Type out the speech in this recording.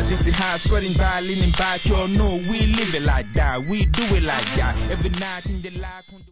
This is high sweating by, leaning back. Y'all know we live it like that. We do it like that. Every night in the light.